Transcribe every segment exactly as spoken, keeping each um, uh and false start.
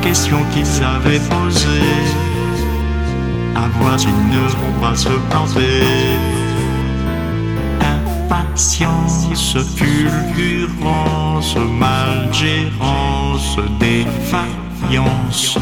question qu'ils avaient posée, à voir s'ils ne vont pas se planter. Impatience, fulgurance, malgérance, défaillance.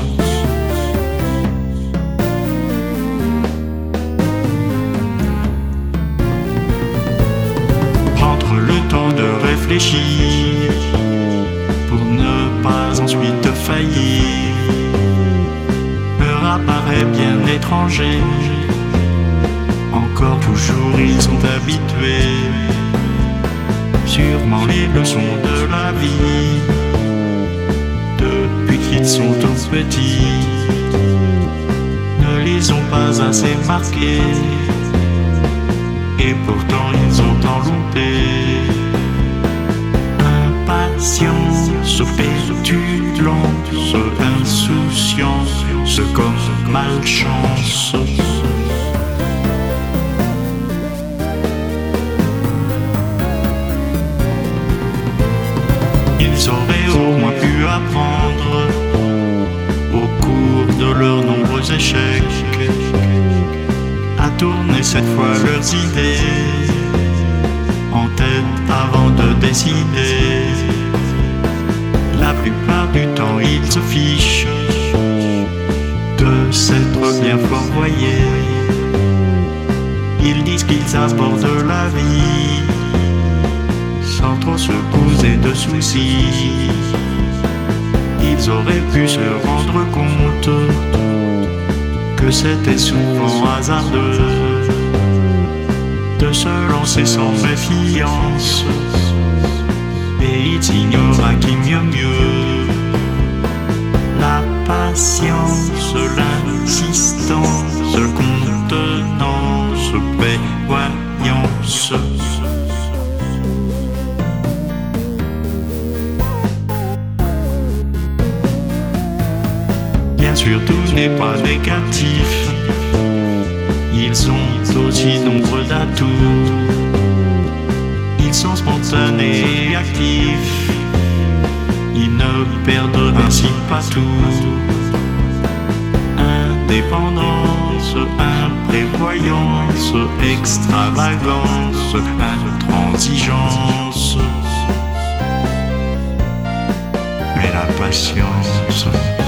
Prendre le temps de réfléchir pour ne pas ensuite faillir leur apparaît bien étranger. Encore toujours ils sont habitués, sûrement les leçons de la vie, depuis qu'ils sont tout petits, ne les ont pas assez marqués, et pourtant ils ont tant loupé. Impatience, pétulance, insouciance, comme malchance. Ils auraient au moins pu apprendre au cours de leurs nombreux échecs à tourner cette fois leurs idées en tête avant de décider. La plupart du temps ils se fichent de s'être bien fourvoyés. Ils disent qu'ils abordent la vie sans trop se poser de soucis. Ils auraient pu se rendre compte que c'était souvent hasardeux de se lancer sans méfiance, et ils ignorent qui mieux mieux. La patience, l'insistance, contenance, prévoyance. Bien sûr, tout n'est pas négatif, ils sont aussi nombreux d'atouts. Ils sont spontanés et actifs, ils ne perdent ainsi pas tout. Indépendance, imprévoyance, extravagance, intransigeance. Mais la patience